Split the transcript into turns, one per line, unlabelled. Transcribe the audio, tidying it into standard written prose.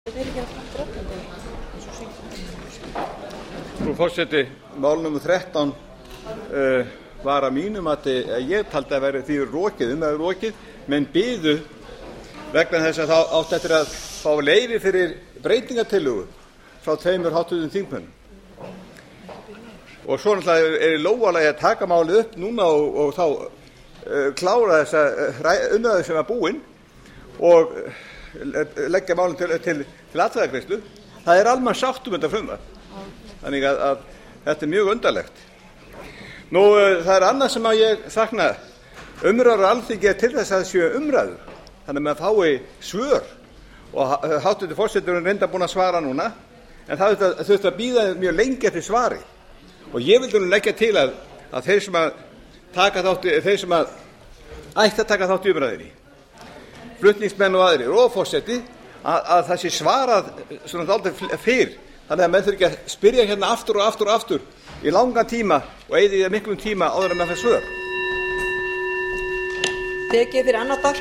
Frú forseti, mál númer 13 var að mínu mati, ég taldi að vera því rokið, menn biðu vegna þess að það átti eftir að fá leyfi fyrir breytingartillögu frá 2 háttvirtum þingmönnum. Og svo náttúrulega er í lógarlagi að taka málið upp núna og þá klára þessa umræðu sem var búin og leggja málið til atkvæðagreiðslu. Það er almenn sátt um þetta frumvarp. Þannig að þetta er mjög undarlegt. Nú, það er annað sem að ég sakna. Umræður á Alþingi er til þess að séu umræður. Þannig að maður fái svör. Og háttvirtur forseti er reyndar búinn að svara núna. En það þurfti að bíða mjög lengi eftir svari. Og ég vildi nú leggja til að þeir sem að ætti að taka þátt í umræðinni, flutningsmenn og aðrir og forseti, að það sé svarað svona dálítið fyrr. Þannig að menn þurfi ekki að spyrja hérna aftur og aftur og aftur í langan tíma og eyða í miklum tíma áður en menn fær svör.